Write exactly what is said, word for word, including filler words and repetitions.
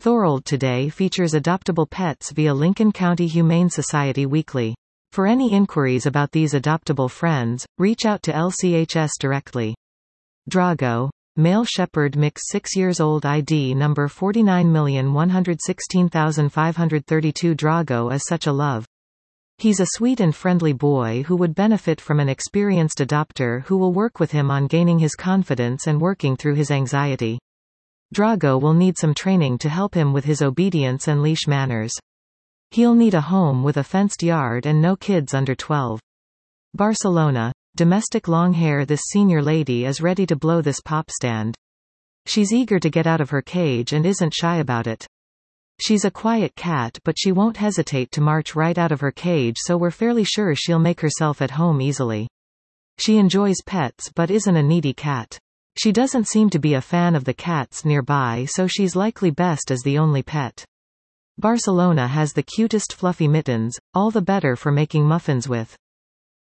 Thorold Today features adoptable pets via Lincoln County Humane Society Weekly. For any inquiries about these adoptable friends, reach out to L C H S directly. Drago. Male Shepherd mix six years old I D number forty-nine million one hundred sixteen thousand five hundred thirty-two. Drago is such a love. He's a sweet and friendly boy who would benefit from an experienced adopter who will work with him on gaining his confidence and working through his anxiety. Drago will need some training to help him with his obedience and leash manners. He'll need a home with a fenced yard and no kids under twelve. Barcelona. Domestic long hair. This senior lady is ready to blow this pop stand. She's eager to get out of her cage and isn't shy about it. She's a quiet cat, but she won't hesitate to march right out of her cage, so we're fairly sure she'll make herself at home easily. She enjoys pets but isn't a needy cat. She doesn't seem to be a fan of the cats nearby, so she's likely best as the only pet. Barcelona has the cutest fluffy mittens, all the better for making muffins with.